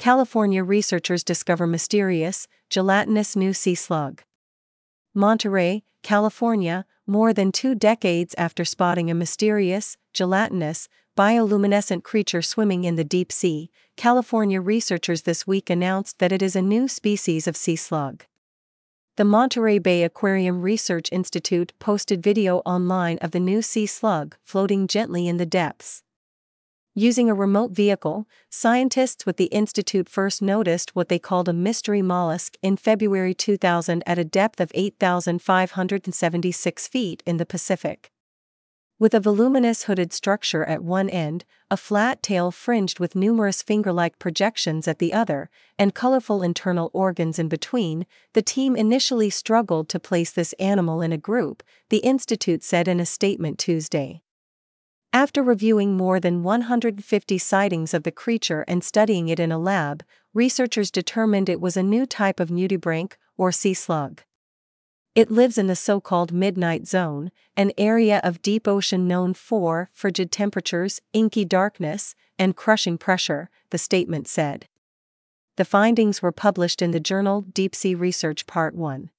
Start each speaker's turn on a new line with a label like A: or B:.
A: California researchers discover mysterious, gelatinous new sea slug. Monterey, California, more than 2 decades after spotting a mysterious, gelatinous, bioluminescent creature swimming in the deep sea, California researchers this week announced that it is a new species of sea slug. The Monterey Bay Aquarium Research Institute posted video online of the new sea slug floating gently in the depths. Using a remote vehicle, scientists with the institute first noticed what they called a mystery mollusk in February 2000 at a depth of 8,576 feet in the Pacific. With a voluminous hooded structure at one end, a flat tail fringed with numerous finger-like projections at the other, and colorful internal organs in between, the team initially struggled to place this animal in a group, the institute said in a statement Tuesday. After reviewing more than 150 sightings of the creature and studying it in a lab, researchers determined it was a new type of nudibranch, or sea slug. It lives in the so-called midnight zone, an area of deep ocean known for frigid temperatures, inky darkness, and crushing pressure, the statement said. The findings were published in the journal Deep Sea Research Part 1.